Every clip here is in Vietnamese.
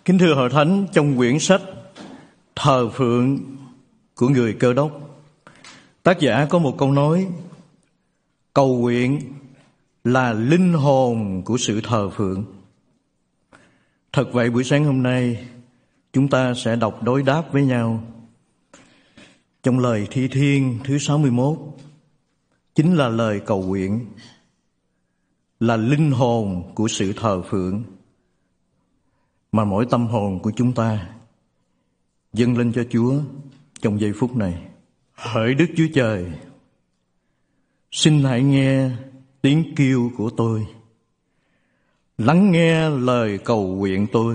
Kính thưa Hội Thánh, trong quyển sách Thờ Phượng của người Cơ Đốc, tác giả có một câu nói: cầu nguyện là linh hồn của sự thờ phượng. Thật vậy, buổi sáng hôm nay chúng ta sẽ đọc đối đáp với nhau trong lời Thi Thiên thứ 61, chính là lời cầu nguyện, là linh hồn của sự thờ phượng mà mỗi tâm hồn của chúng ta dâng lên cho Chúa trong giây phút này. Hỡi Đức Chúa Trời, xin hãy nghe tiếng kêu của tôi, lắng nghe lời cầu nguyện tôi.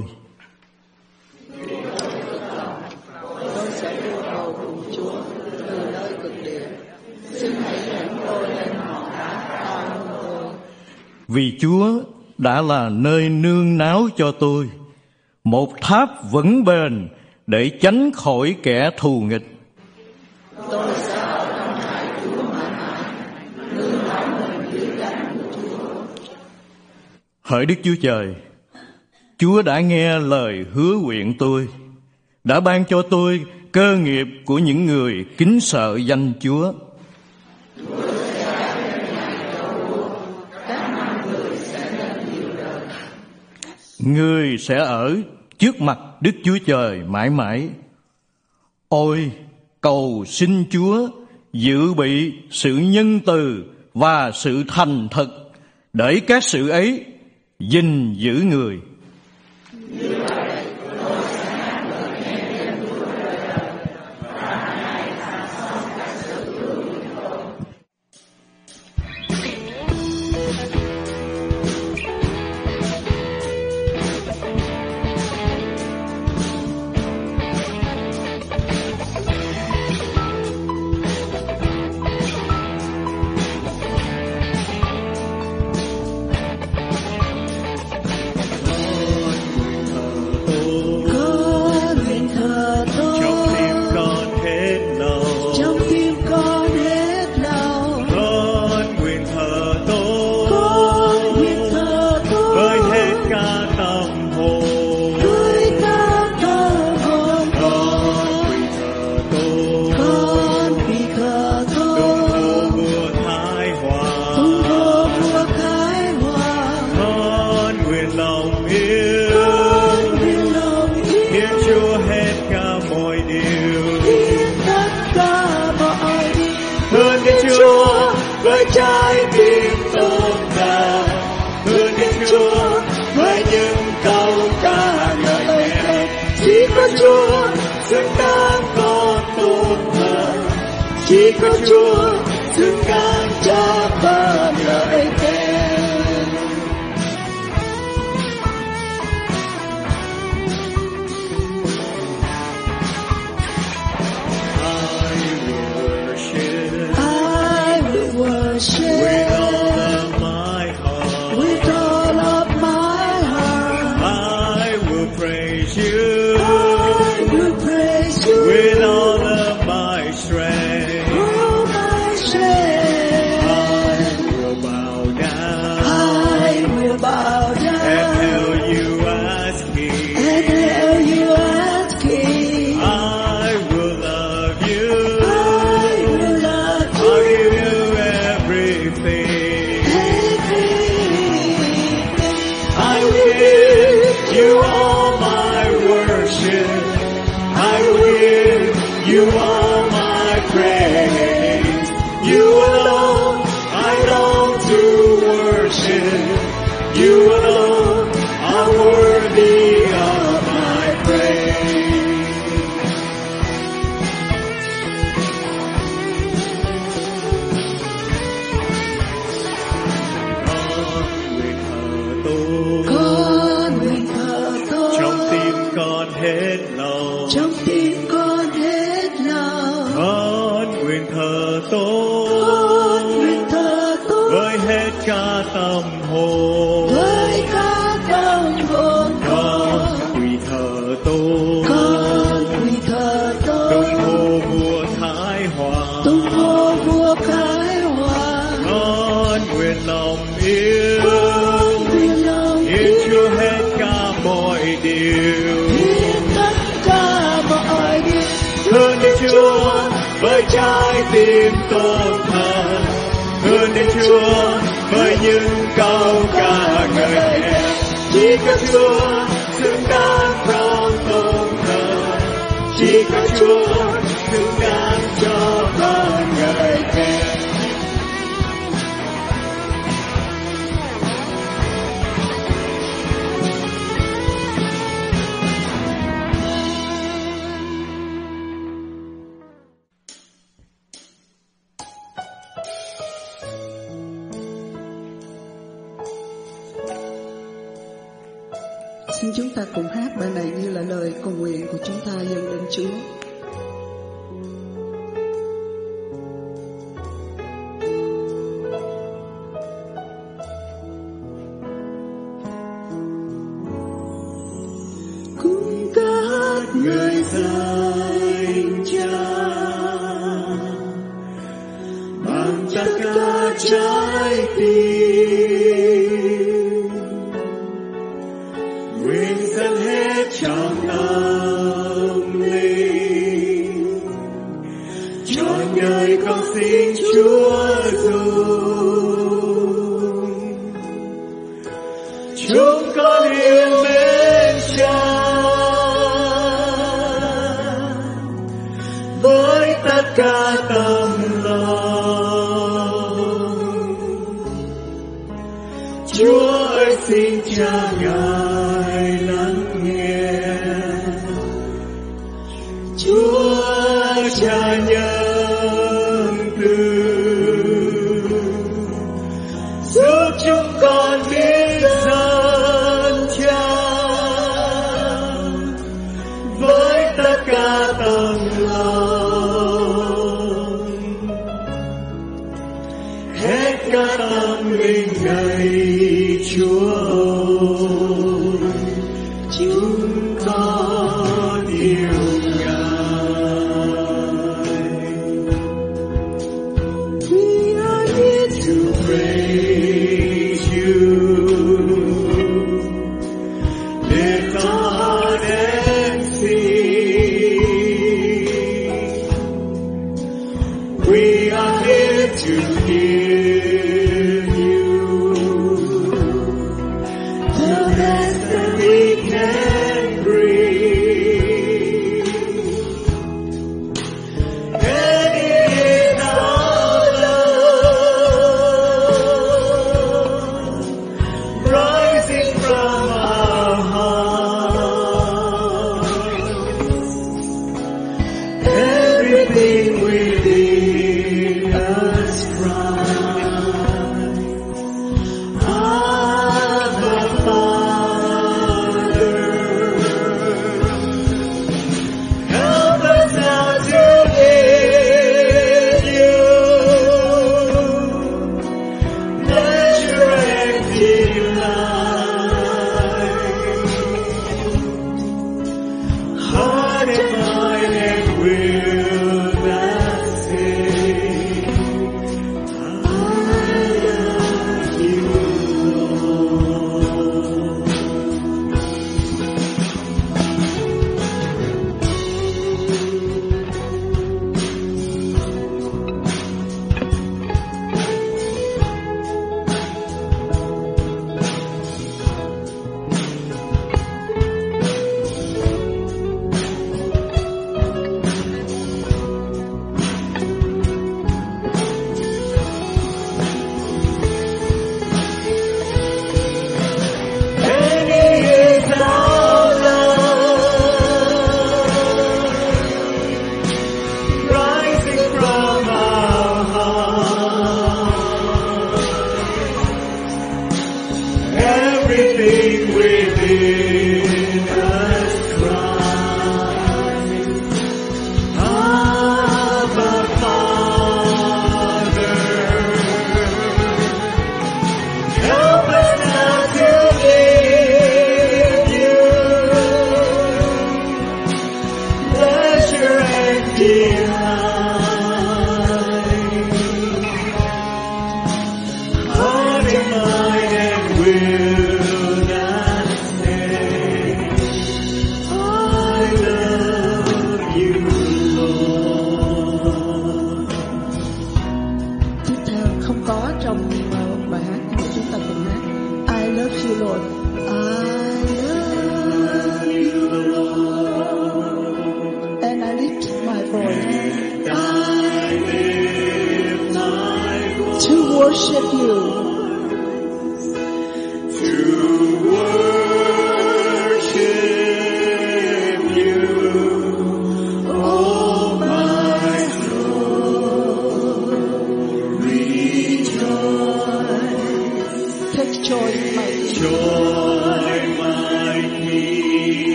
Tôi sẽ yêu cầu cùng Chúa từ nơi cực địa. Xin hãy dẫn tôi lên hòn đá cao hơn tôi. Vì Chúa đã là nơi nương náu cho tôi, một tháp vững bền để tránh khỏi kẻ thù nghịch. Tôi sẽ ở trong trại Chúa mãi mãi, nương náu mình dưới cánh của Chúa. Hỡi Đức Chúa Trời, Chúa đã nghe lời hứa nguyện tôi, đã ban cho tôi cơ nghiệp của những người kính sợ danh Chúa. Người sẽ ở trước mặt Đức Chúa Trời mãi mãi. Ôi, cầu xin Chúa dự bị sự nhân từ và sự thành thật để các sự ấy gìn giữ người. Chỉ có Chúa xứng đáng cho ta lời khen. I will worship with all of my heart. With all of my heart. I will praise you. I will praise you with all of my strength. You alone are worthy of my praise. Con nguyện thờ tôi, trong tim con hết lòng, trong tim con hết lòng. Con nguyện thờ tôi, con nguyện thờ tôi với hết cả tâm hồn. Với cả tâm hồn con quỳ thờ tôi, con quỳ thờ tôi. Tung hô vua Thái Hòa, tung hô vua Thái Hòa. Con nguyện lòng yêu, con nguyện lòng yêu Chúa hết cả mọi điều. tim tôn thờ hơn đến Chúa với những câu ca ngợi khen. Chỉ có Chúa xứng đáng trong tôn thờ, chỉ có Chúa xứng đáng cho con ngợi khen. Xin chúng ta cùng hát bài này như là lời cầu nguyện của chúng ta dâng đến Chúa. Cùng các người danh Cha bằng tất cả trái tim, nguyện dâng hết trong tâm linh, trọn đời con xin Chúa dùng. Chúng con yêu mến Cha với tất cả tâm lòng. Chúa ơi xin Cha Ngài lắng nghe. Chúa Cha nhân từ, giúp chúng con biết dân Cha với tất cả tâm lòng.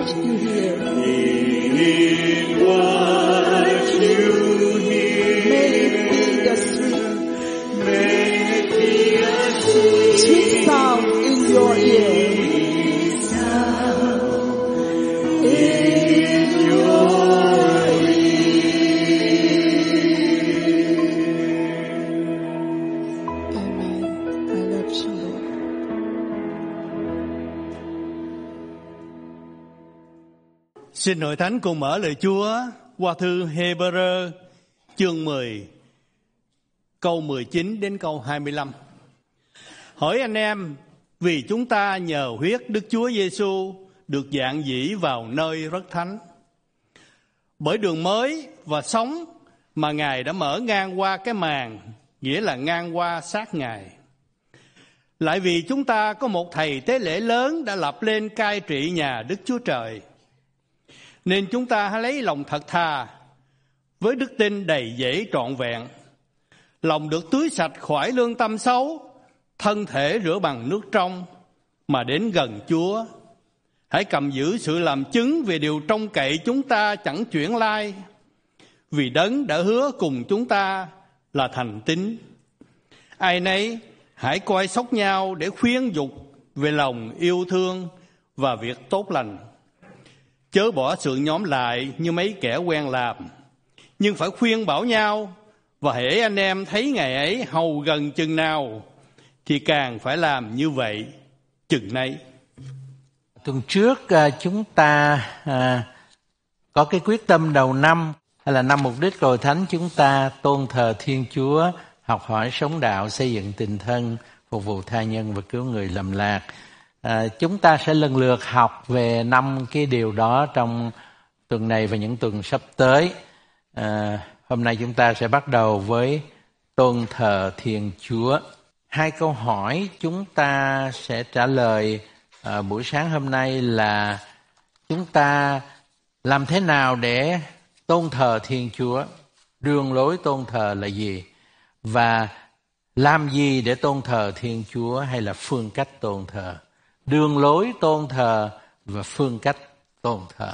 what you hear. In what you hear. May it be the May it be a sweet sweet sound in your ear. sound in your Amen. I love you, Lord. Xin Hội Thánh cùng mở lời Chúa qua thư Hê-bơ-rơ chương 10 câu 19 đến câu 25. Hỏi anh em, vì chúng ta nhờ huyết Đức Chúa Giêsu được dạng dĩ vào nơi rất thánh, bởi đường mới và sống mà Ngài đã mở ngang qua cái màn, nghĩa là ngang qua xác Ngài. Lại vì chúng ta có một thầy tế lễ lớn đã lập lên cai trị nhà Đức Chúa Trời, nên chúng ta hãy lấy lòng thật thà với đức tin đầy dẫy trọn vẹn, lòng được tưới sạch khỏi lương tâm xấu, thân thể rửa bằng nước trong mà đến gần Chúa. Hãy cầm giữ sự làm chứng về điều trông cậy chúng ta chẳng chuyển lai, vì Đấng đã hứa cùng chúng ta là thành tín. Ai nấy hãy coi sóc nhau để khuyên dục về lòng yêu thương và việc tốt lành. Chớ bỏ sự nhóm lại như mấy kẻ quen làm, nhưng phải khuyên bảo nhau, và hễ anh em thấy ngày ấy hầu gần chừng nào thì càng phải làm như vậy chừng nấy. Tuần trước chúng ta có cái quyết tâm đầu năm, hay là năm mục đích Hội Thánh, chúng ta tôn thờ Thiên Chúa, học hỏi sống đạo, xây dựng tình thân, phục vụ tha nhân và cứu người lầm lạc. Chúng ta sẽ lần lượt học về 5 cái điều đó trong tuần này và những tuần sắp tới. Hôm nay chúng ta sẽ bắt đầu với tôn thờ Thiên Chúa. 2 câu hỏi chúng ta sẽ trả lời buổi sáng hôm nay là chúng ta làm thế nào để tôn thờ Thiên Chúa, đường lối tôn thờ là gì, và làm gì để tôn thờ Thiên Chúa, hay là phương cách tôn thờ. Đường lối tôn thờ và phương cách tôn thờ.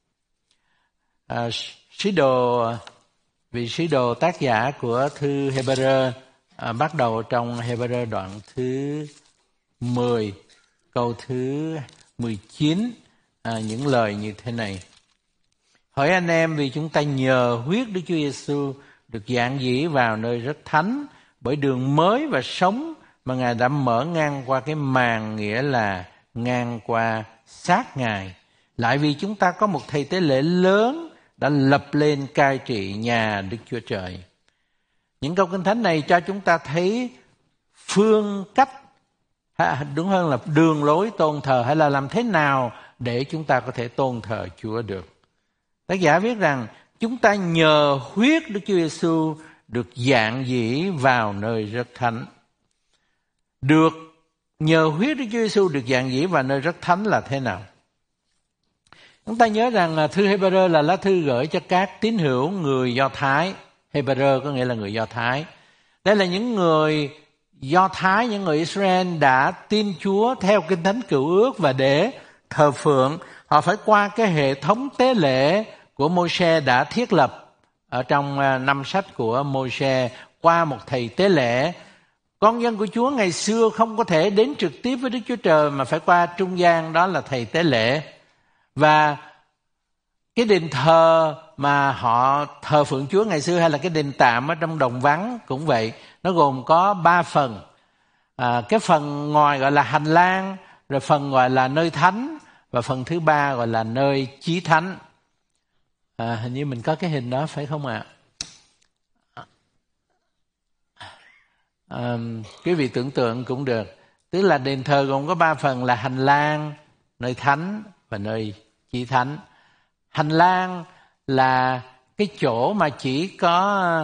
Vị sứ đồ tác giả của thư Hê-bơ-rơ bắt đầu trong Hê-bơ-rơ đoạn thứ 10 câu thứ 19 những lời như thế này: Hỏi anh em, vì chúng ta nhờ huyết Đức Chúa Giêsu được dạng dĩ vào nơi rất thánh, bởi đường mới và sống mà Ngài đã mở ngang qua cái màn, nghĩa là ngang qua xác Ngài. Lại vì chúng ta có một thầy tế lễ lớn đã lập lên cai trị nhà Đức Chúa Trời. Những câu kinh thánh này cho chúng ta thấy phương cách, đúng hơn là đường lối tôn thờ, hay là làm thế nào để chúng ta có thể tôn thờ Chúa được. Tác giả viết rằng chúng ta nhờ huyết Đức Chúa Giêsu được dạng dĩ vào nơi rất thánh. Được nhờ huyết Đức Chúa Giêsu được dạng dĩ vào nơi rất thánh là thế nào? Chúng ta nhớ rằng thư Hê-bơ-rơ là lá thư gửi cho các tín hữu người Do Thái. Hê-bơ-rơ có nghĩa là người Do Thái. Đây là những người Do Thái, những người Israel đã tin Chúa theo Kinh Thánh Cựu Ước, và để thờ phượng họ phải qua cái hệ thống tế lễ của Môi-se đã thiết lập ở trong 5 sách của Môi-se, qua một thầy tế lễ. Con dân của Chúa ngày xưa không có thể đến trực tiếp với Đức Chúa Trời mà phải qua trung gian, đó là thầy tế lễ. Và cái đền thờ mà họ thờ phượng Chúa ngày xưa, hay là cái đền tạm ở trong đồng vắng cũng vậy, nó gồm có 3 phần. Cái phần ngoài gọi là hành lang, rồi phần gọi là nơi thánh, và phần thứ 3 gọi là nơi chí thánh. Hình như mình có cái hình đó phải không ạ? Quý vị tưởng tượng cũng được. Tức là đền thờ gồm có 3 phần là hành lang, nơi thánh và nơi chí thánh. Hành lang là cái chỗ mà chỉ có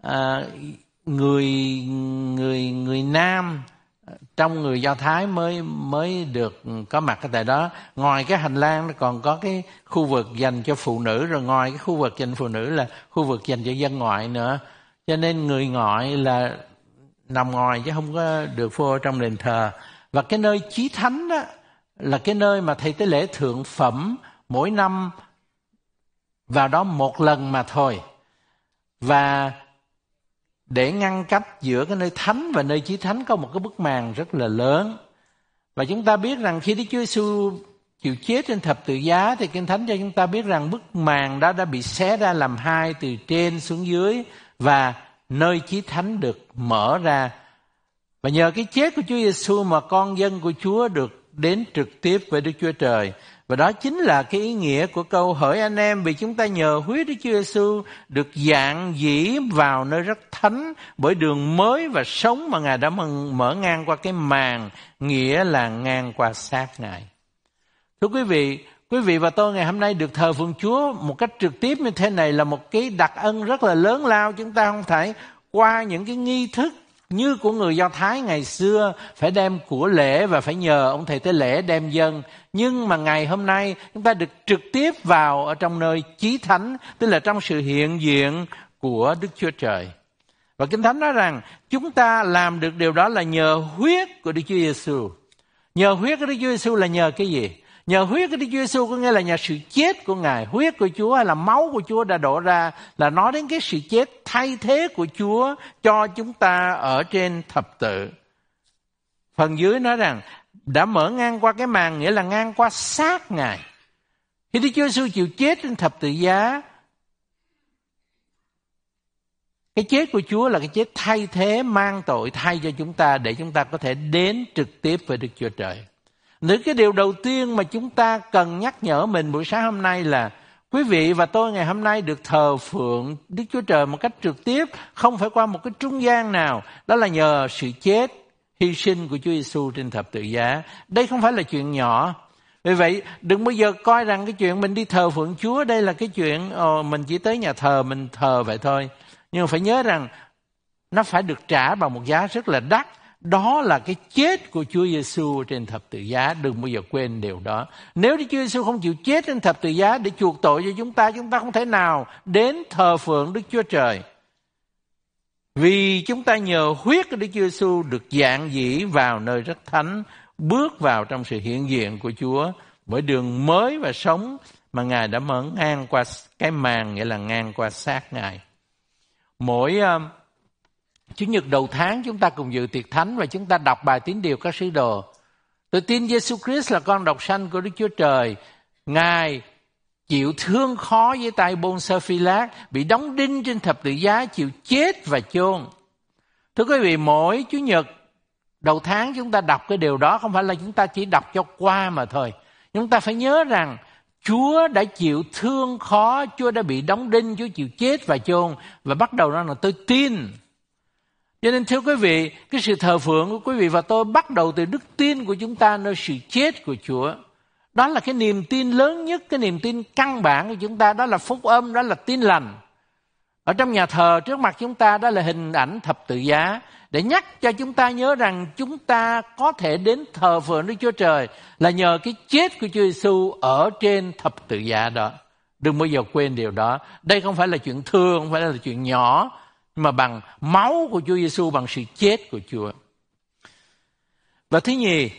người nam trong người Do Thái mới được có mặt ở tại đó. Ngoài cái hành lang nó còn có cái khu vực dành cho phụ nữ, rồi ngoài cái khu vực dành phụ nữ là khu vực dành cho dân ngoại nữa. Cho nên người ngoại là nằm ngoài chứ không có được vô trong đền thờ. Và cái nơi chí thánh đó là cái nơi mà thầy tế lễ thượng phẩm mỗi năm vào đó một lần mà thôi. Và để ngăn cách giữa cái nơi thánh và nơi chí thánh có một cái bức màn rất là lớn. Và chúng ta biết rằng khi Đức Chúa Giêsu chịu chết trên thập tự giá thì Kinh Thánh cho chúng ta biết rằng bức màn đó đã bị xé ra làm hai từ trên xuống dưới và nơi chí thánh được mở ra. Và nhờ cái chết của Chúa Giêsu mà con dân của Chúa được đến trực tiếp với Đức Chúa Trời. Và đó chính là cái ý nghĩa của câu hỡi anh em, vì chúng ta nhờ huyết Đức Chúa Giêsu được dạng dĩ vào nơi rất thánh bởi đường mới và sống mà Ngài đã mở ngang qua cái màn, nghĩa là ngang qua xác Ngài. Thưa quý vị và tôi ngày hôm nay được thờ phượng Chúa một cách trực tiếp như thế này là một cái đặc ân rất là lớn lao. Chúng ta không thể qua những cái nghi thức như của người Do Thái ngày xưa, phải đem của lễ và phải nhờ ông thầy tế lễ đem dâng. Nhưng mà ngày hôm nay chúng ta được trực tiếp vào ở trong nơi chí thánh, tức là trong sự hiện diện của Đức Chúa Trời. Và Kinh Thánh nói rằng chúng ta làm được điều đó là nhờ huyết của Đức Chúa Giêsu. Nhờ huyết của Đức Chúa Giêsu là nhờ cái gì? Nhờ huyết của Đức Chúa Giêsu có nghĩa là nhờ sự chết của Ngài. Huyết của Chúa hay là máu của Chúa đã đổ ra là nói đến cái sự chết thay thế của Chúa cho chúng ta ở trên thập tự. Phần dưới nói rằng đã mở ngang qua cái màn, nghĩa là ngang qua xác Ngài. Khi Đức Chúa Giêsu chịu chết trên thập tự giá, cái chết của Chúa là cái chết thay thế, mang tội thay cho chúng ta để chúng ta có thể đến trực tiếp với Đức Chúa Trời. Những cái điều đầu tiên mà chúng ta cần nhắc nhở mình buổi sáng hôm nay là quý vị và tôi ngày hôm nay được thờ phượng Đức Chúa Trời một cách trực tiếp, không phải qua một cái trung gian nào. Đó là nhờ sự chết, hy sinh của Chúa Giêsu trên thập tự giá. Đây không phải là chuyện nhỏ. Vì vậy đừng bao giờ coi rằng cái chuyện mình đi thờ phượng Chúa đây là cái chuyện mình chỉ tới nhà thờ mình thờ vậy thôi. Nhưng mà phải nhớ rằng nó phải được trả bằng một giá rất là đắt. Đó là cái chết của Chúa Giêsu trên thập tự giá, đừng bao giờ quên điều đó. Nếu Đức Chúa Giêsu không chịu chết trên thập tự giá để chuộc tội cho chúng ta không thể nào đến thờ phượng Đức Chúa Trời. Vì chúng ta nhờ huyết của Đức Chúa Giêsu được dạng dĩ vào nơi rất thánh, bước vào trong sự hiện diện của Chúa bởi đường mới và sống mà Ngài đã mở ngang qua cái màn, nghĩa là ngang qua xác Ngài. Mỗi Chủ nhật đầu tháng chúng ta cùng dự tiệc thánh và chúng ta đọc bài tín điều các sứ đồ. Tôi tin Giêsu Christ là con độc sanh của Đức Chúa Trời. Ngài chịu thương khó với tay Pôn-sơ Phi-lát, bị đóng đinh trên thập tự giá, chịu chết và chôn. Thưa quý vị, mỗi Chủ nhật đầu tháng chúng ta đọc cái điều đó, không phải là chúng ta chỉ đọc cho qua mà thôi. Chúng ta phải nhớ rằng Chúa đã chịu thương khó, Chúa đã bị đóng đinh, Chúa chịu chết và chôn. Và bắt đầu đó là tôi tin. Cho nên thưa quý vị, cái sự thờ phượng của quý vị và tôi bắt đầu từ đức tin của chúng ta nơi sự chết của Chúa. Đó là cái niềm tin lớn nhất, cái niềm tin căn bản của chúng ta, đó là phúc âm, đó là tin lành. Ở trong nhà thờ trước mặt chúng ta đó là hình ảnh thập tự giá để nhắc cho chúng ta nhớ rằng chúng ta có thể đến thờ phượng Đức Chúa Trời là nhờ cái chết của Chúa Giêsu ở trên thập tự giá đó. Đừng bao giờ quên điều đó. Đây không phải là chuyện thường, không phải là chuyện nhỏ, mà bằng máu của Chúa Giêsu, bằng sự chết của Chúa. Và thứ nhì,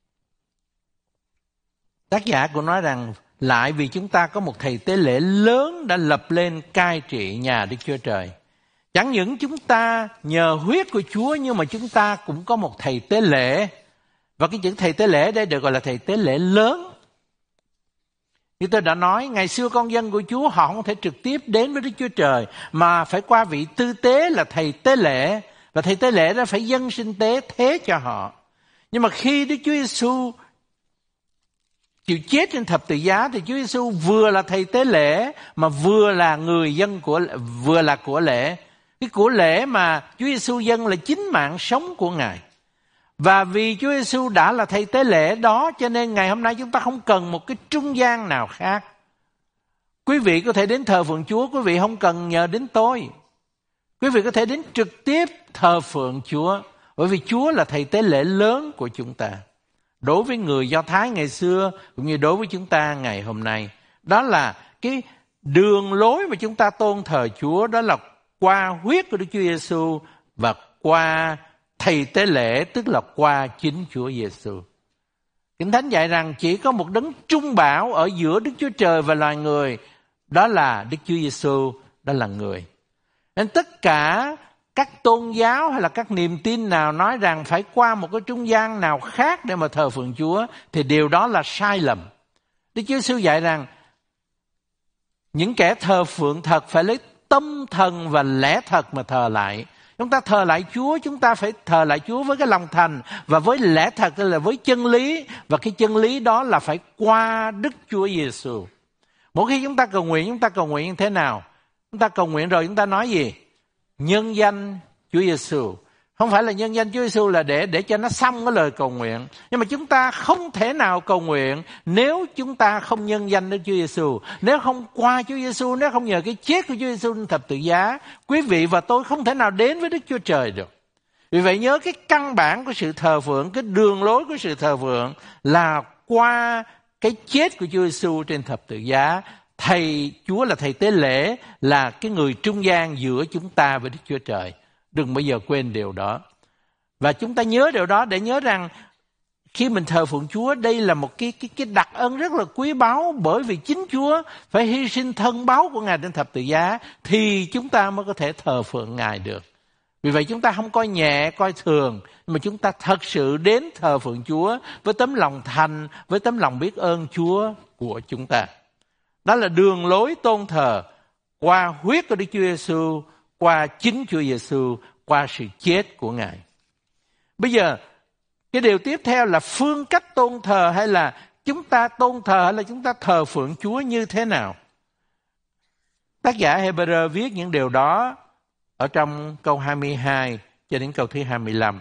tác giả cũng nói rằng lại vì chúng ta có một thầy tế lễ lớn đã lập lên cai trị nhà Đức Chúa Trời. Chẳng những chúng ta nhờ huyết của Chúa, nhưng mà chúng ta cũng có một thầy tế lễ. Và cái chữ thầy tế lễ đây được gọi là thầy tế lễ lớn. Như tôi đã nói, ngày xưa con dân của Chúa họ không thể trực tiếp đến với Đức Chúa Trời, mà phải qua vị tư tế là thầy tế lễ. Và thầy tế lễ đó phải dâng sinh tế thế cho họ. Nhưng mà khi Đức Chúa Giêsu chịu chết trên thập tự giá thì Chúa Giêsu vừa là thầy tế lễ mà vừa là người dân vừa là của lễ. Cái của lễ mà Chúa Giêsu dâng là chính mạng sống của Ngài. Và vì Chúa Giêsu đã là thầy tế lễ đó, cho nên ngày hôm nay chúng ta không cần một cái trung gian nào khác. Quý vị có thể đến thờ phượng Chúa, quý vị không cần nhờ đến tôi. Quý vị có thể đến trực tiếp thờ phượng Chúa, bởi vì Chúa là thầy tế lễ lớn của chúng ta. Đối với người Do Thái ngày xưa cũng như đối với chúng ta ngày hôm nay, đó là cái đường lối mà chúng ta tôn thờ Chúa, đó là qua huyết của Đức Chúa Giêsu và qua thầy tế lễ, tức là qua chính Chúa Giêsu. Kinh Thánh dạy rằng chỉ có một đấng trung bảo ở giữa Đức Chúa Trời và loài người, đó là Đức Chúa Giêsu, đó là người. Nên tất cả các tôn giáo hay là các niềm tin nào nói rằng phải qua một cái trung gian nào khác để mà thờ phượng Chúa thì điều đó là sai lầm. Đức Chúa Giêsu dạy rằng những kẻ thờ phượng thật phải lấy tâm thần và lẽ thật mà thờ lại. Chúng ta thờ lại Chúa, chúng ta phải thờ lại Chúa với cái lòng thành và với lẽ thật, tức là với chân lý. Và cái chân lý đó là phải qua Đức Chúa Giêsu. Mỗi khi chúng ta cầu nguyện như thế nào? Chúng ta cầu nguyện rồi chúng ta nói gì? Nhân danh Chúa Giêsu. Không phải là nhân danh Chúa Giêsu là để cho nó xong cái lời cầu nguyện. Nhưng mà chúng ta không thể nào cầu nguyện nếu chúng ta không nhân danh Đức Chúa Giêsu, nếu không qua Chúa Giêsu, nếu không nhờ cái chết của Chúa Giêsu trên thập tự giá, quý vị và tôi không thể nào đến với Đức Chúa Trời được. Vì vậy nhớ cái căn bản của sự thờ phượng, cái đường lối của sự thờ phượng là qua cái chết của Chúa Giêsu trên thập tự giá. Chúa là thầy tế lễ, là cái người trung gian giữa chúng ta và Đức Chúa Trời. Đừng bao giờ quên điều đó. Và chúng ta nhớ điều đó để nhớ rằng khi mình thờ phượng Chúa, đây là một cái đặc ân rất là quý báu, bởi vì chính Chúa phải hy sinh thân báu của Ngài trên thập tự giá thì chúng ta mới có thể thờ phượng Ngài được. Vì vậy chúng ta không coi nhẹ, coi thường, mà chúng ta thật sự đến thờ phượng Chúa với tấm lòng thành, với tấm lòng biết ơn Chúa của chúng ta. Đó là đường lối tôn thờ qua huyết của Đức Chúa Giêsu, qua chính Chúa Giêsu, qua sự chết của Ngài. Bây giờ, cái điều tiếp theo là phương cách tôn thờ, hay là chúng ta tôn thờ, hay là chúng ta thờ phượng Chúa như thế nào? Tác giả Hebrew viết những điều đó ở trong câu 22 cho đến câu thứ 25.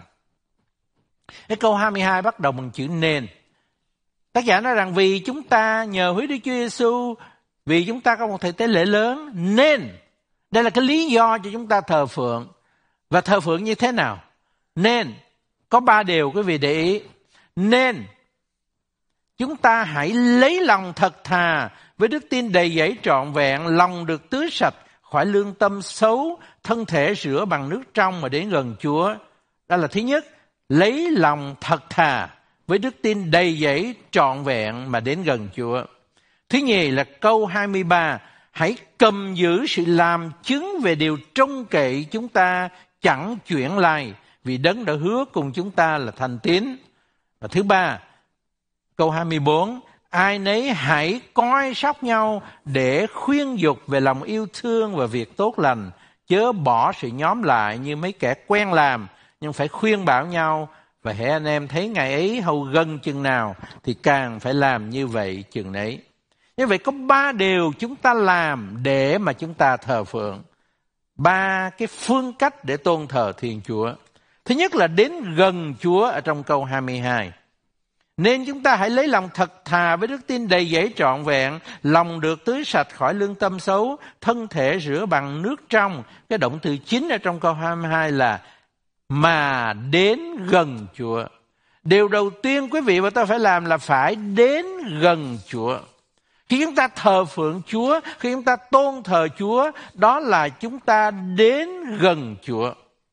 Cái câu 22 bắt đầu bằng chữ nên. Tác giả nói rằng vì chúng ta nhờ huyết Đức Chúa Giêsu, vì chúng ta có một thầy tế lễ lớn, nên đây là cái lý do cho chúng ta thờ phượng. Và thờ phượng như thế nào? Nên có 3 điều quý vị để ý. Nên chúng ta hãy lấy lòng thật thà với đức tin đầy dẫy trọn vẹn, lòng được tưới sạch khỏi lương tâm xấu, thân thể rửa bằng nước trong mà đến gần Chúa. Đó là thứ nhất, lấy lòng thật thà với đức tin đầy dẫy trọn vẹn mà đến gần Chúa. Thứ nhì là câu 23, hãy cầm giữ sự làm chứng về điều trông cậy chúng ta chẳng chuyển lai, vì Đấng đã hứa cùng chúng ta là thành tín. Và thứ ba, câu 24, ai nấy hãy coi sóc nhau để khuyên dục về lòng yêu thương và việc tốt lành, chớ bỏ sự nhóm lại như mấy kẻ quen làm, nhưng phải khuyên bảo nhau. Và hễ anh em thấy ngày ấy hầu gần chừng nào thì càng phải làm như vậy chừng nấy. Như vậy có 3 điều chúng ta làm để mà chúng ta thờ phượng. 3 cái phương cách để tôn thờ Thiên Chúa. Thứ nhất là đến gần Chúa ở trong câu 22. Nên chúng ta hãy lấy lòng thật thà với đức tin đầy dẫy trọn vẹn, lòng được tưới sạch khỏi lương tâm xấu, thân thể rửa bằng nước trong. Cái động từ chính ở trong câu 22 là mà đến gần Chúa. Điều đầu tiên quý vị và tôi phải làm là phải đến gần Chúa. Khi chúng ta thờ phượng Chúa, khi chúng ta tôn thờ Chúa, đó là chúng ta đến gần Chúa.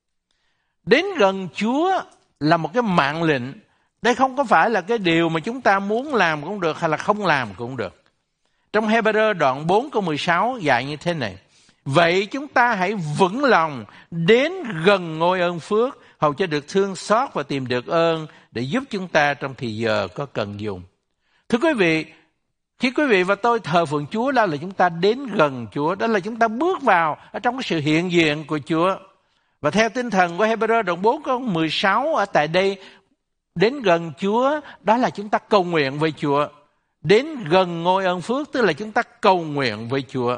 Đến gần Chúa là một cái mạng lệnh. Đây không có phải là cái điều mà chúng ta muốn làm cũng được hay là không làm cũng được. Trong Hebrew đoạn 4 câu 16 dạy như thế này. Vậy chúng ta hãy vững lòng đến gần ngôi ơn phước, hầu cho được thương xót và tìm được ơn để giúp chúng ta trong thì giờ có cần dùng. Thưa quý vị, khi quý vị và tôi thờ phượng Chúa, đó là chúng ta đến gần Chúa, đó là chúng ta bước vào ở trong cái sự hiện diện của Chúa. Và theo tinh thần của Hebrew đoạn 4 câu 16 ở tại đây, đến gần Chúa đó là chúng ta cầu nguyện với Chúa. Đến gần ngôi ơn phước tức là chúng ta cầu nguyện với Chúa.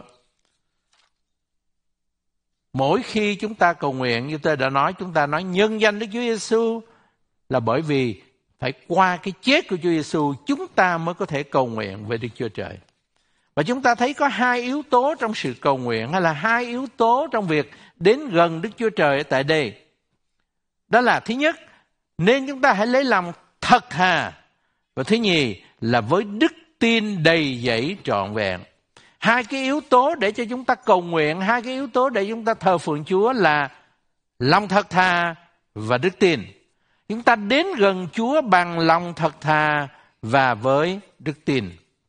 Mỗi khi chúng ta cầu nguyện, như tôi đã nói, chúng ta nói nhân danh Đức Chúa Giêsu, là bởi vì phải qua cái chết của Chúa Giêsu chúng ta mới có thể cầu nguyện với Đức Chúa Trời. Và chúng ta thấy có 2 yếu tố trong sự cầu nguyện, hay là 2 yếu tố trong việc đến gần Đức Chúa Trời ở tại đây. Đó là thứ nhất, nên chúng ta hãy lấy lòng thật thà. Và thứ nhì là với đức tin đầy dẫy trọn vẹn. 2 cái yếu tố để cho chúng ta cầu nguyện, 2 cái yếu tố để chúng ta thờ phượng Chúa là lòng thật thà và đức tin. Chúng ta đến gần Chúa bằng lòng thật thà và với đức tin.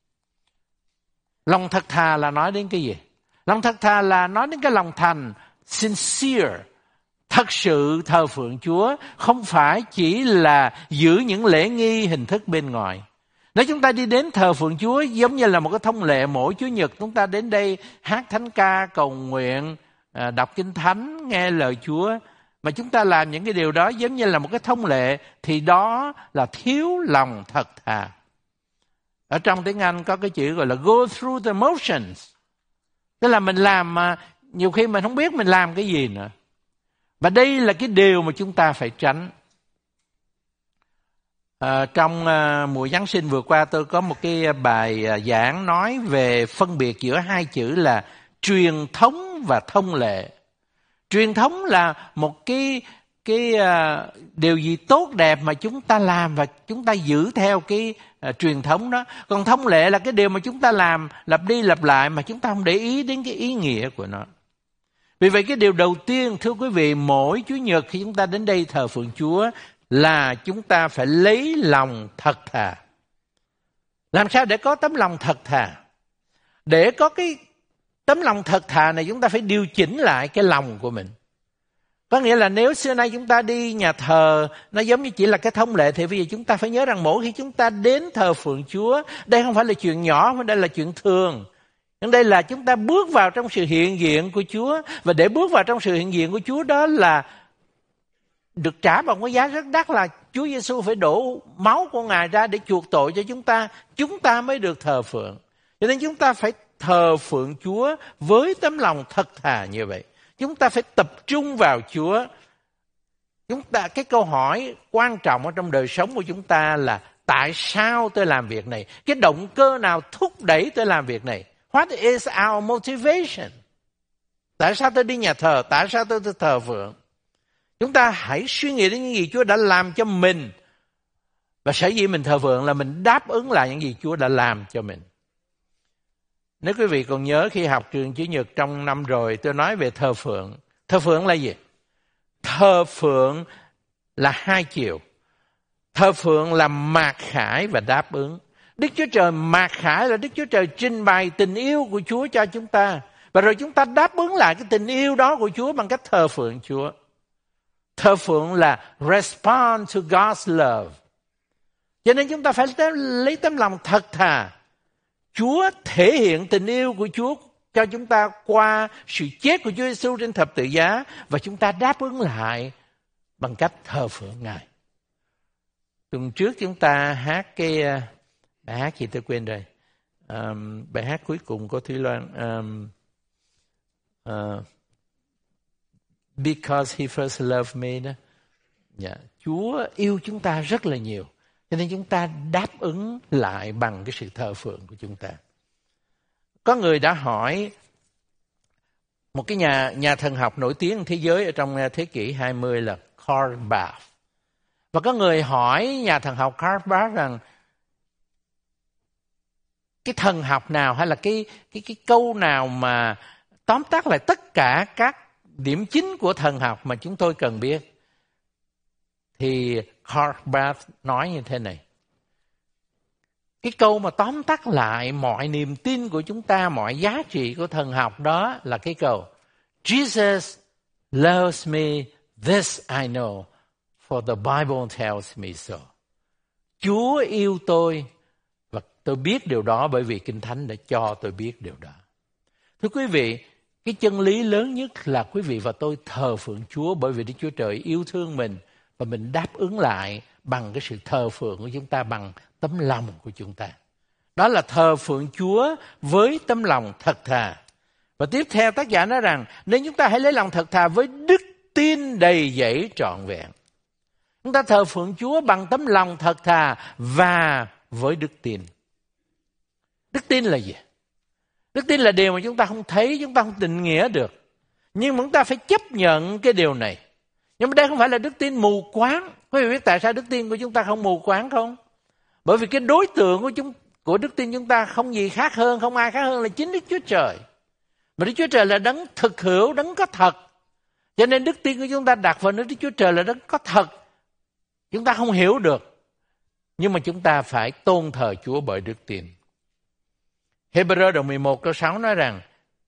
Lòng thật thà là nói đến cái gì? Lòng thật thà là nói đến cái lòng thành, sincere, thật sự thờ phượng Chúa, không phải chỉ là giữ những lễ nghi hình thức bên ngoài. Nếu chúng ta đi đến thờ phượng Chúa giống như là một cái thông lệ, mỗi Chủ nhật chúng ta đến đây hát thánh ca, cầu nguyện, đọc kinh thánh, nghe lời Chúa, mà chúng ta làm những cái điều đó giống như là một cái thông lệ, thì đó là thiếu lòng thật thà. Ở trong tiếng Anh có cái chữ gọi là go through the motions. Tức là mình làm mà nhiều khi mình không biết mình làm cái gì nữa. Và đây là cái điều mà chúng ta phải tránh. Trong mùa Giáng sinh vừa qua tôi có một cái bài giảng nói về phân biệt giữa hai chữ là truyền thống và thông lệ. Truyền thống là một cái điều gì tốt đẹp mà chúng ta làm và chúng ta giữ theo cái truyền thống đó. Còn thông lệ là cái điều mà chúng ta làm lặp đi lặp lại mà chúng ta không để ý đến cái ý nghĩa của nó. Vì vậy cái điều đầu tiên, thưa quý vị, mỗi Chủ nhật khi chúng ta đến đây thờ phượng Chúa là chúng ta phải lấy lòng thật thà. Làm sao để có tấm lòng thật thà? Để có cái tấm lòng thật thà này chúng ta phải điều chỉnh lại cái lòng của mình. Có nghĩa là nếu xưa nay chúng ta đi nhà thờ nó giống như chỉ là cái thông lệ, thì bây giờ chúng ta phải nhớ rằng mỗi khi chúng ta đến thờ phượng Chúa, đây không phải là chuyện nhỏ mà đây là chuyện thường. Nhưng đây là chúng ta bước vào trong sự hiện diện của Chúa. Và để bước vào trong sự hiện diện của Chúa đó là được trả bằng cái giá rất đắt, là Chúa Giêsu phải đổ máu của Ngài ra để chuộc tội cho chúng ta mới được thờ phượng. Cho nên chúng ta phải thờ phượng Chúa với tấm lòng thật thà như vậy. Chúng ta phải tập trung vào Chúa. Cái câu hỏi quan trọng ở trong đời sống của chúng ta là tại sao tôi làm việc này? Cái động cơ nào thúc đẩy tôi làm việc này? What is our motivation? Tại sao tôi đi nhà thờ? Tại sao tôi thờ phượng? Chúng ta hãy suy nghĩ đến những gì Chúa đã làm cho mình. Và sở dĩ mình thờ phượng là mình đáp ứng lại những gì Chúa đã làm cho mình. Nếu quý vị còn nhớ khi học trường Chủ nhật trong năm rồi, tôi nói về thờ phượng. Thờ phượng là gì? Thờ phượng là hai chiều. Thờ phượng là mạt khải và đáp ứng. Đức Chúa Trời mạt khải là Đức Chúa Trời trình bày tình yêu của Chúa cho chúng ta. Và rồi chúng ta đáp ứng lại cái tình yêu đó của Chúa bằng cách thờ phượng Chúa. Thờ phượng là respond to God's love. Cho nên chúng ta phải lấy tấm lòng thật thà. Chúa thể hiện tình yêu của Chúa cho chúng ta qua sự chết của Chúa Giêsu trên thập tự giá, và chúng ta đáp ứng lại bằng cách thờ phượng Ngài. Tuần trước chúng ta hát cái bài hát gì tôi quên rồi. Bài hát cuối cùng của Thúy Loan, Because He First Loved Me đó. Yeah. Chúa yêu chúng ta rất là nhiều, cho nên chúng ta đáp ứng lại bằng cái sự thờ phượng của chúng ta. Có người đã hỏi một cái nhà thần học nổi tiếng thế giới ở trong thế kỷ 20 là Karl Barth. Và có người hỏi nhà thần học Karl Barth rằng cái thần học nào hay là cái câu nào mà tóm tắt lại tất cả các điểm chính của thần học mà chúng tôi cần biết. Thì Karl Barth nói như thế này. Cái câu mà tóm tắt lại mọi niềm tin của chúng ta, mọi giá trị của thần học đó là cái câu Jesus loves me, this I know, for the Bible tells me so. Chúa yêu tôi và tôi biết điều đó bởi vì Kinh Thánh đã cho tôi biết điều đó. Thưa quý vị, cái chân lý lớn nhất là quý vị và tôi thờ phượng Chúa bởi vì Đức Chúa Trời yêu thương mình, và mình đáp ứng lại bằng cái sự thờ phượng của chúng ta, bằng tấm lòng của chúng ta. Đó là thờ phượng Chúa với tấm lòng thật thà. Và tiếp theo tác giả nói rằng nên chúng ta hãy lấy lòng thật thà với đức tin đầy dẫy trọn vẹn. Chúng ta thờ phượng Chúa bằng tấm lòng thật thà và với đức tin. Đức tin là gì? Đức tin là điều mà chúng ta không thấy, chúng ta không định nghĩa được. Nhưng mà chúng ta phải chấp nhận cái điều này. Nhưng mà đây không phải là đức tin mù quáng. Quý vị biết tại sao đức tin của chúng ta không mù quáng không? Bởi vì cái đối tượng của đức tin chúng ta không gì khác hơn, không ai khác hơn là chính Đức Chúa Trời. Mà Đức Chúa Trời là đấng thực hữu, đấng có thật. Cho nên đức tin của chúng ta đặt vào nơi Đức Chúa Trời là đấng có thật. Chúng ta không hiểu được. Nhưng mà chúng ta phải tôn thờ Chúa bởi đức tin. Hebrew đoạn 11 câu 6 nói rằng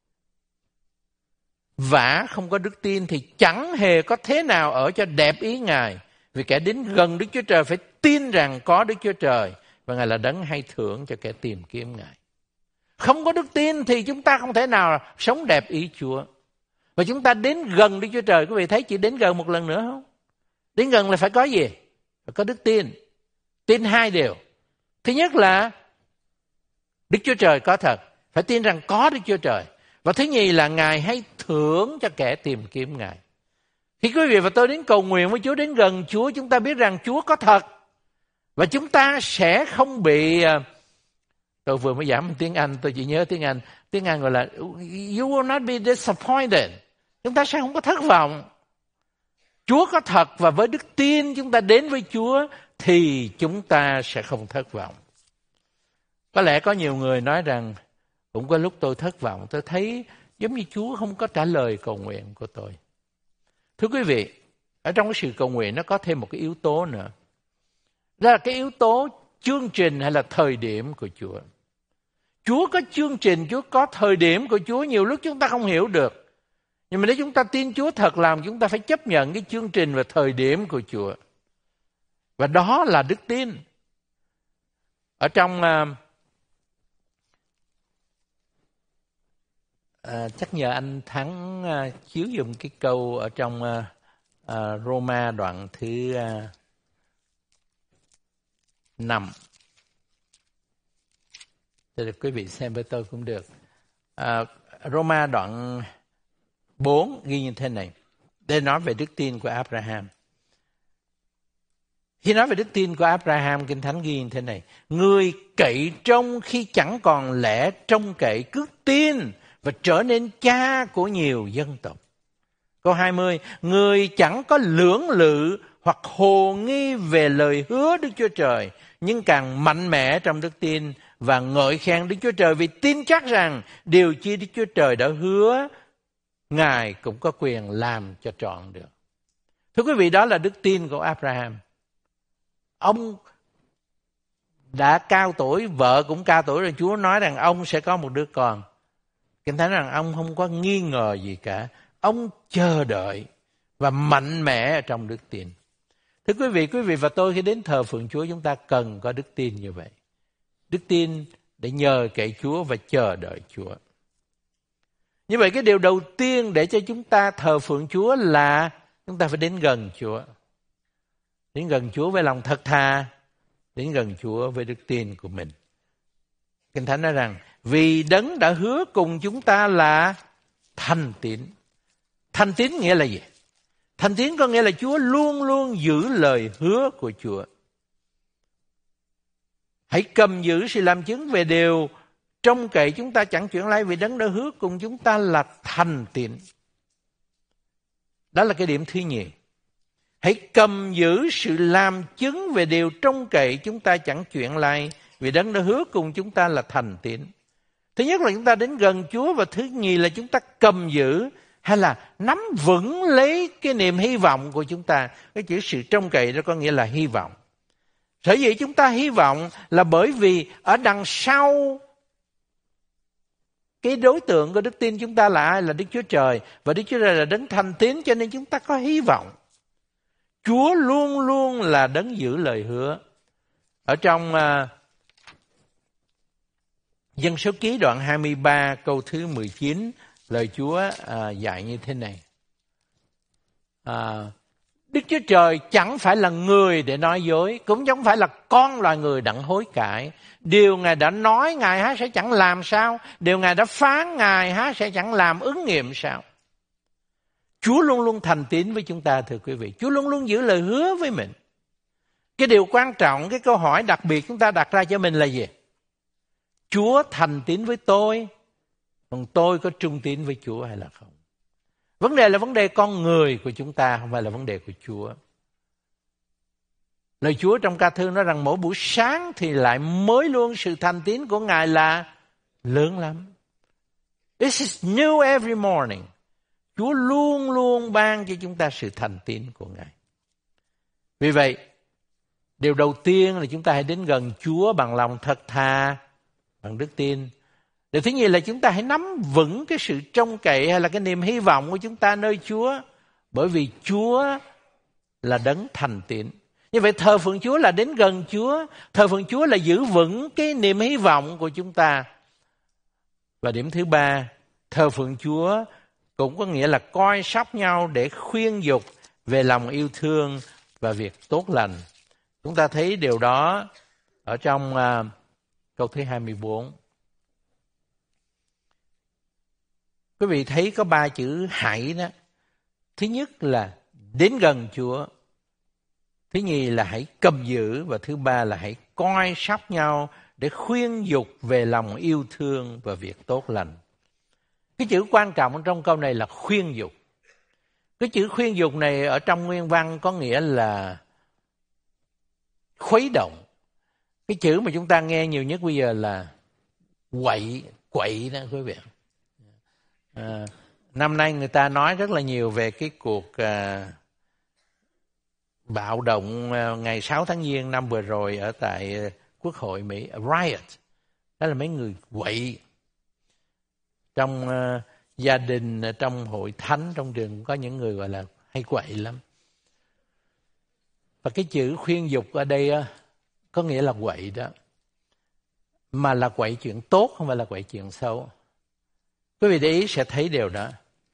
vả không có đức tin thì chẳng hề có thế nào ở cho đẹp ý Ngài. Vì kẻ đến gần Đức Chúa Trời phải tin rằng có Đức Chúa Trời và Ngài là đấng hay thưởng cho kẻ tìm kiếm Ngài. Không có đức tin thì chúng ta không thể nào sống đẹp ý Chúa. Và chúng ta đến gần Đức Chúa Trời, quý vị thấy chỉ đến gần một lần nữa không? Đến gần là phải có gì? Phải có đức tin. Tin hai điều. Thứ nhất là Đức Chúa Trời có thật, phải tin rằng có Đức Chúa Trời. Và thứ nhì là Ngài hay thưởng cho kẻ tìm kiếm Ngài. Khi quý vị và tôi đến cầu nguyện với Chúa, đến gần Chúa, chúng ta biết rằng Chúa có thật. Và chúng ta sẽ không bị... Tôi vừa mới giảng tiếng Anh, tôi chỉ nhớ tiếng Anh. Tiếng Anh gọi là you will not be disappointed. Chúng ta sẽ không có thất vọng. Chúa có thật và với đức tin chúng ta đến với Chúa thì chúng ta sẽ không thất vọng. Có lẽ có nhiều người nói rằng cũng có lúc tôi thất vọng, tôi thấy giống như Chúa không có trả lời cầu nguyện của tôi. Thưa quý vị, ở trong cái sự cầu nguyện nó có thêm một cái yếu tố nữa. Đó là cái yếu tố chương trình hay là thời điểm của Chúa. Chúa có chương trình, Chúa có thời điểm của Chúa, nhiều lúc chúng ta không hiểu được. Nhưng mà nếu chúng ta tin Chúa thật làm, chúng ta phải chấp nhận cái chương trình và thời điểm của Chúa. Và đó là đức tin. Ở trong chắc nhờ anh Thắng chiếu dùm cái câu ở trong Roma đoạn thứ 5. Thì quý vị xem với tôi cũng được. Roma đoạn 4 ghi như thế này. Đây nói về đức tin của Abraham. Khi nói về đức tin của Abraham, Kinh Thánh ghi như thế này. Người cậy trông khi chẳng còn lẽ trông cậy, cứ tin và trở nên cha của nhiều dân tộc. Câu 20. Người chẳng có lưỡng lự hoặc hồ nghi về lời hứa Đức Chúa Trời, nhưng càng mạnh mẽ trong đức tin và ngợi khen Đức Chúa Trời vì tin chắc rằng điều chi Đức Chúa Trời đã hứa, Ngài cũng có quyền làm cho trọn được. Thưa quý vị, đó là đức tin của Abraham. Ông đã cao tuổi, vợ cũng cao tuổi rồi, Chúa nói rằng ông sẽ có một đứa con. Kinh Thánh rằng ông không có nghi ngờ gì cả. Ông chờ đợi và mạnh mẽ trong đức tin. Thưa quý vị và tôi khi đến thờ phượng Chúa, chúng ta cần có đức tin như vậy. Đức tin để nhờ cậy Chúa và chờ đợi Chúa. Như vậy cái điều đầu tiên để cho chúng ta thờ phượng Chúa là chúng ta phải đến gần Chúa. Đến gần Chúa với lòng thật thà, đến gần Chúa với đức tin của mình. Kinh Thánh nói rằng vì Đấng đã hứa cùng chúng ta là thành tín. Thành tín nghĩa là gì? Thành tín có nghĩa là Chúa luôn luôn giữ lời hứa của Chúa. Hãy cầm giữ sự làm chứng về điều trông cậy chúng ta chẳng chuyển lại, vì Đấng đã hứa cùng chúng ta là thành tín. Đó là cái điểm thứ nhì. Hãy cầm giữ sự làm chứng về điều trông cậy chúng ta chẳng chuyển lại, vì Đấng đã hứa cùng chúng ta là thành tín. Thứ nhất là chúng ta đến gần Chúa, và thứ nhì là chúng ta cầm giữ hay là nắm vững lấy cái niềm hy vọng của chúng ta. Cái chữ sự trông cậy đó có nghĩa là hy vọng. Sở dĩ chúng ta hy vọng là bởi vì ở đằng sau cái đối tượng của đức tin chúng ta là ai? Là Đức Chúa Trời. Và Đức Chúa Trời là Đấng thành tín, cho nên chúng ta có hy vọng. Chúa luôn luôn là Đấng giữ lời hứa. Ở trong Dân Số Ký đoạn 23 câu thứ 19, lời Chúa dạy như thế này. Đức Chúa Trời chẳng phải là người để nói dối, cũng chẳng phải là con loài người đặng hối cải. Điều Ngài đã nói Ngài há sẽ chẳng làm sao? Điều Ngài đã phán Ngài há sẽ chẳng làm ứng nghiệm sao? Chúa luôn luôn thành tín với chúng ta, thưa quý vị. Chúa luôn luôn giữ lời hứa với mình. Cái điều quan trọng, cái câu hỏi đặc biệt chúng ta đặt ra cho mình là gì? Chúa thành tín với tôi, còn tôi có trung tín với Chúa hay là không? Vấn đề là vấn đề con người của chúng ta, không phải là vấn đề của Chúa. Lời Chúa trong ca thư nói rằng mỗi buổi sáng thì lại mới luôn, sự thành tín của Ngài là lớn lắm. This is new every morning. Chúa luôn luôn ban cho chúng ta sự thành tín của Ngài. Vì vậy, Điều đầu tiên là chúng ta hãy đến gần Chúa bằng lòng thật thà, bằng đức tin. Điều thứ nhì là chúng ta hãy nắm vững cái sự trông cậy hay là cái niềm hy vọng của chúng ta nơi Chúa. Bởi vì Chúa là đấng thành tín. Như vậy thờ phượng Chúa là đến gần Chúa. Thờ phượng Chúa là giữ vững cái niềm hy vọng của chúng ta. Và điểm thứ ba, thờ phượng Chúa cũng có nghĩa là coi sóc nhau để khuyên dục về lòng yêu thương và việc tốt lành. Chúng ta thấy điều đó ở trong câu thứ 24. Quý vị thấy có 3 chữ hãy đó. Thứ nhất là đến gần Chúa. Thứ nhì là hãy cầm giữ. Và thứ ba là hãy coi sóc nhau để khuyên dục về lòng yêu thương và việc tốt lành. Cái chữ quan trọng trong câu này là khuyên dục. Cái chữ khuyên dục này ở trong nguyên văn có nghĩa là khuấy động. Cái chữ mà chúng ta nghe nhiều nhất bây giờ là quậy đó quý vị. Năm nay người ta nói rất là nhiều về cái cuộc bạo động ngày 6 tháng Giêng năm vừa rồi ở tại Quốc hội Mỹ, riot. Đó là mấy người quậy. Trong gia đình, trong hội thánh, trong trường có những người gọi là hay quậy lắm. Và cái chữ khuyên dục ở đây có nghĩa là quậy đó. Mà là quậy chuyện tốt, không phải là quậy chuyện xấu. Quý vị để ý sẽ thấy điều đó.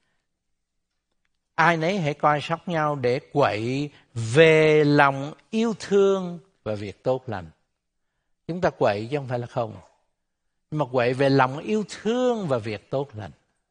Ai nấy hãy coi sóc nhau để quậy về lòng yêu thương và việc tốt lành. Chúng ta quậy chứ không phải là không. Nhưng mà quậy về lòng yêu thương và việc tốt lành.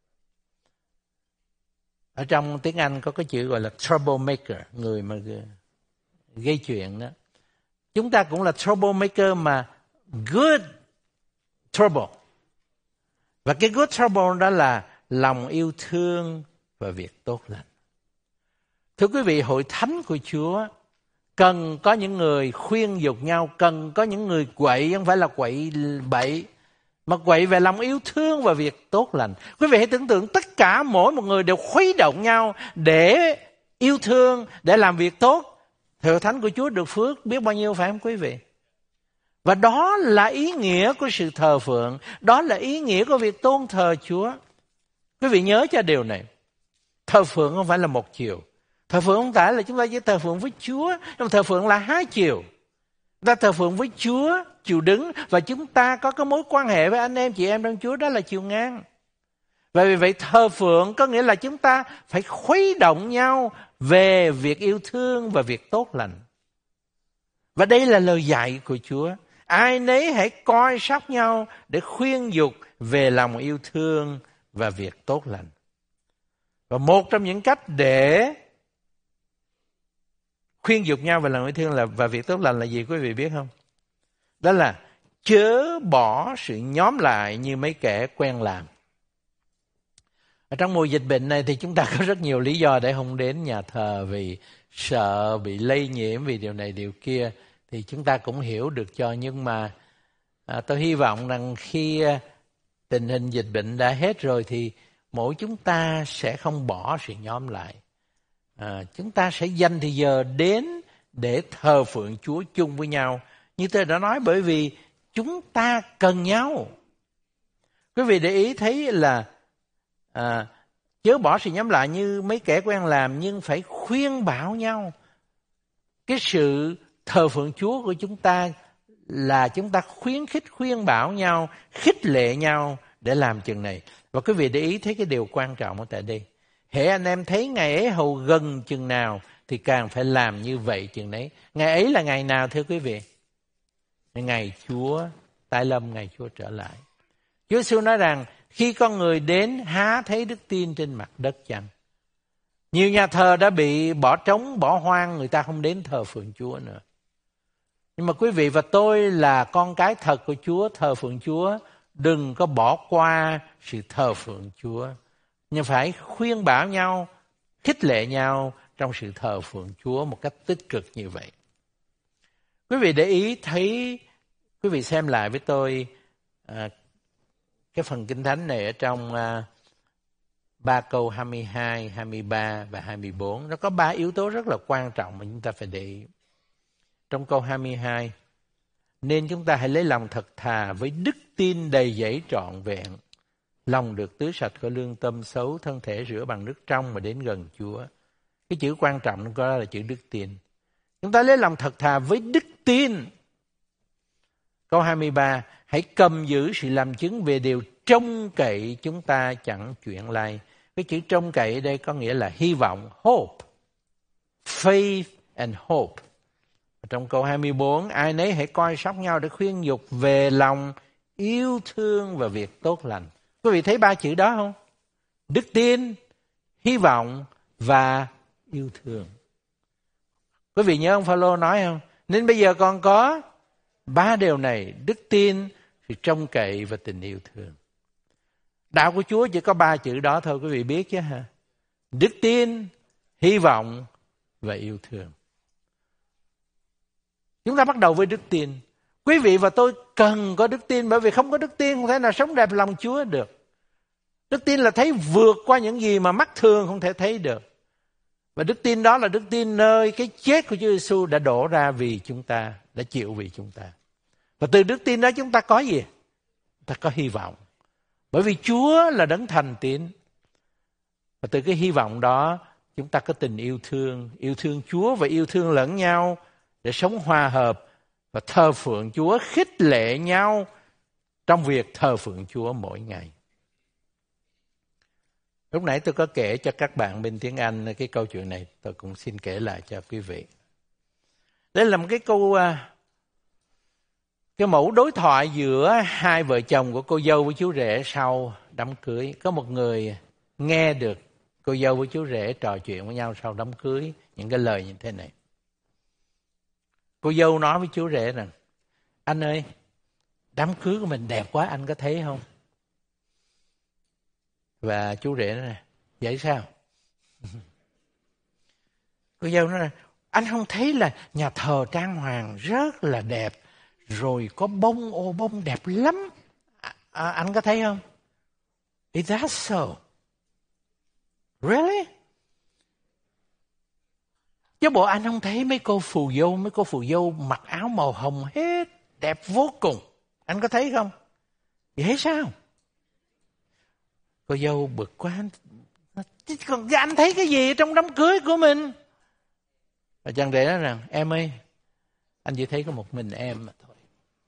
Ở trong tiếng Anh có cái chữ gọi là troublemaker, người mà gây chuyện đó. Chúng ta cũng là troublemaker mà good trouble. Và cái good trouble đó là lòng yêu thương và việc tốt lành. Thưa quý vị, hội thánh của Chúa cần có những người khuyên dục nhau, cần có những người quậy, không phải là quậy bậy, mà quậy về lòng yêu thương và việc tốt lành. Quý vị hãy tưởng tượng tất cả mỗi một người đều khuấy động nhau để yêu thương, để làm việc tốt. Thì hội thánh của Chúa được phước biết bao nhiêu, phải không quý vị? Và đó là ý nghĩa của sự thờ phượng, đó là ý nghĩa của việc tôn thờ Chúa. Quý vị nhớ cho điều này. Thờ phượng không phải là một chiều. Thờ phượng không phải là chúng ta chỉ thờ phượng với Chúa, nhưng thờ phượng là 2 chiều. Ta thờ phượng với Chúa, chiều đứng, và chúng ta có cái mối quan hệ với anh em chị em trong Chúa, đó là chiều ngang. Và vì vậy thờ phượng có nghĩa là chúng ta phải khuấy động nhau về việc yêu thương và việc tốt lành. Và đây là lời dạy của Chúa. Ai nấy hãy coi sóc nhau để khuyên dục về lòng yêu thương và việc tốt lành. Và một trong những cách để khuyên dục nhau về lòng yêu thương và việc tốt lành là gì quý vị biết không? Đó là chớ bỏ sự nhóm lại như mấy kẻ quen làm. Ở trong mùa dịch bệnh này thì chúng ta có rất nhiều lý do để không đến nhà thờ vì sợ bị lây nhiễm, vì điều này điều kia. Thì chúng ta cũng hiểu được cho, nhưng mà tôi hy vọng rằng khi tình hình dịch bệnh đã hết rồi thì mỗi chúng ta sẽ không bỏ sự nhóm lại. Chúng ta sẽ dành thời giờ đến để thờ phượng Chúa chung với nhau. Như tôi đã nói, bởi vì chúng ta cần nhau. Quý vị để ý thấy là chớ bỏ sự nhóm lại như mấy kẻ quen làm, nhưng phải khuyên bảo nhau. Cái sự thờ phượng Chúa của chúng ta là chúng ta khuyến khích, khuyên bảo nhau, khích lệ nhau để làm chừng này. Và quý vị để ý thấy cái điều quan trọng ở tại đây. Hễ anh em thấy ngày ấy hầu gần chừng nào thì càng phải làm như vậy chừng đấy. Ngày ấy là ngày nào thưa quý vị? Ngày Chúa tái lâm, ngày Chúa trở lại. Chúa Giêsu nói rằng khi con người đến há thấy đức tin trên mặt đất chăng? Nhiều nhà thờ đã bị bỏ trống, bỏ hoang, người ta không đến thờ phượng Chúa nữa. Nhưng mà quý vị và tôi là con cái thật của Chúa, thờ phượng Chúa, đừng có bỏ qua sự thờ phượng Chúa. Nhưng phải khuyên bảo nhau, khích lệ nhau trong sự thờ phượng Chúa một cách tích cực như vậy. Quý vị để ý thấy, quý vị xem lại với tôi cái phần Kinh Thánh này ở trong 3 câu 22, 23 và 24. Nó có 3 yếu tố rất là quan trọng mà chúng ta phải để ý. trong câu 22. Nên chúng ta hãy lấy lòng thật thà với đức tin đầy dẫy trọn vẹn. Lòng được tưới sạch khỏi lương tâm xấu, thân thể rửa bằng nước trong mà đến gần Chúa. Cái chữ quan trọng đó là chữ đức tin. Chúng ta lấy lòng thật thà với đức tin. Câu 23, hãy cầm giữ sự làm chứng về điều trông cậy chúng ta chẳng chuyển lai. Cái chữ trông cậy ở đây có nghĩa là hy vọng, hope. Faith and hope. Trong câu 24, ai nấy hãy coi sóc nhau để khuyên nhục về lòng yêu thương và việc tốt lành. Quý vị thấy ba chữ đó không? Đức tin, hy vọng và yêu thương. Quý vị nhớ ông Phaolô nói không? Nên bây giờ còn có ba điều này: đức tin, sự trông cậy và tình yêu thương. Đạo của Chúa chỉ có ba chữ đó thôi, quý vị biết chứ hả? Đức tin, hy vọng và yêu thương. Chúng ta bắt đầu với đức tin. Quý vị và tôi cần có đức tin, bởi vì không có đức tin không thể nào sống đẹp lòng Chúa được. Đức tin là thấy vượt qua những gì mà mắt thường không thể thấy được. Và đức tin đó là đức tin nơi cái chết của Chúa Giêsu đã đổ ra vì chúng ta, đã chịu vì chúng ta. Và từ đức tin đó chúng ta có gì? Ta có hy vọng. Bởi vì Chúa là đấng thành tín. Và từ cái hy vọng đó chúng ta có tình yêu thương Chúa và yêu thương lẫn nhau để sống hòa hợp và thờ phượng Chúa, khích lệ nhau trong việc thờ phượng Chúa mỗi ngày. Lúc nãy tôi có kể cho các bạn bên tiếng Anh cái câu chuyện này, tôi cũng xin kể lại cho quý vị. Đây là một cái mẫu đối thoại giữa hai vợ chồng của cô dâu với chú rể sau đám cưới. Có một người nghe được cô dâu với chú rể trò chuyện với nhau sau đám cưới những cái lời như thế này. Cô dâu nói với chú rể rằng: anh ơi, đám cưới của mình đẹp quá, anh có thấy không? Và chú rể nói: vậy sao? Cô dâu nói: anh không thấy là nhà thờ trang hoàng rất là đẹp, rồi có ô bông đẹp lắm. Anh có thấy không? Is that so? Really? Chứ bộ anh không thấy mấy cô phù dâu mặc áo màu hồng hết, đẹp vô cùng. Anh có thấy không? Vậy sao? Cô dâu bực quá. Còn anh thấy cái gì trong đám cưới của mình? Và chàng rể nói rằng: em ơi, anh chỉ thấy có một mình em mà thôi.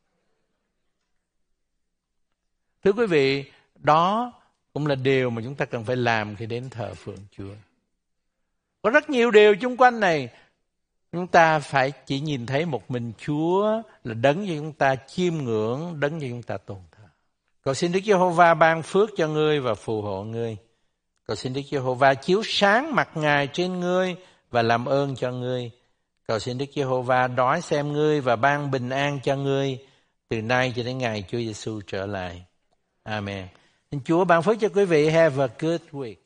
Thưa quý vị, đó cũng là điều mà chúng ta cần phải làm khi đến thờ phượng Chúa. Có rất nhiều điều xung quanh này, chúng ta phải chỉ nhìn thấy một mình Chúa là đấng cho chúng ta chiêm ngưỡng, đấng cho chúng ta tôn thờ. Cầu xin Đức Giê-hô-va ban phước cho ngươi và phù hộ ngươi. Cầu xin Đức Giê-hô-va chiếu sáng mặt Ngài trên ngươi và làm ơn cho ngươi. Cầu xin Đức Giê-hô-va đói xem ngươi và ban bình an cho ngươi từ nay cho đến ngày Chúa Giêsu trở lại. Amen. Xin Chúa ban phước cho quý vị. Have a good week.